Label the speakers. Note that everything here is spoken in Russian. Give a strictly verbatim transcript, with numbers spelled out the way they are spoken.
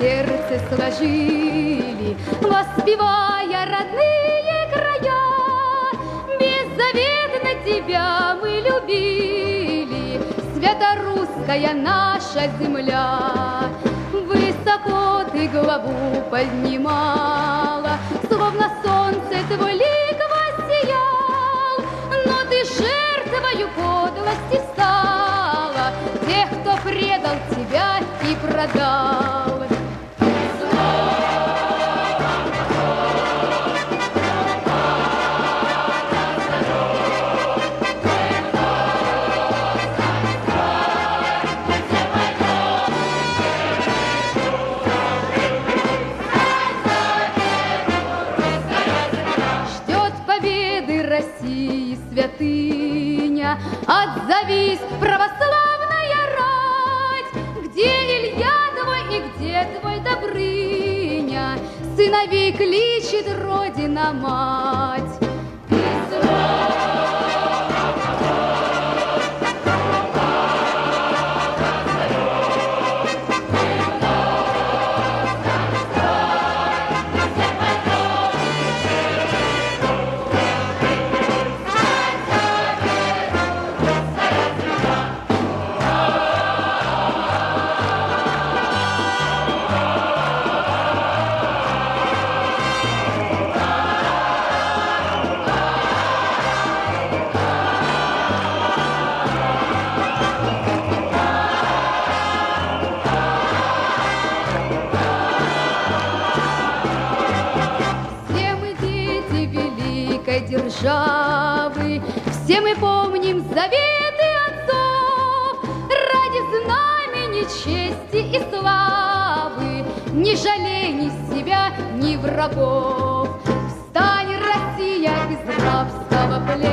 Speaker 1: сердце сложили, воспевая родные края. Беззаветно тебя мы любили, свято-русская наша земля. Высоко ты главу поднимала, словно солнце твой лик воссиял, но ты жертвою подлости стала тех, кто предал тебя и продал. России святыня, отзовись, православная рать, где Илья твой и где твой Добрыня, сыновей кличет Родина-мать. Державы, все мы помним заветы отцов, ради знамени, чести и славы, не жалей ни себя, ни врагов. Встань, Россия, из рабского плена.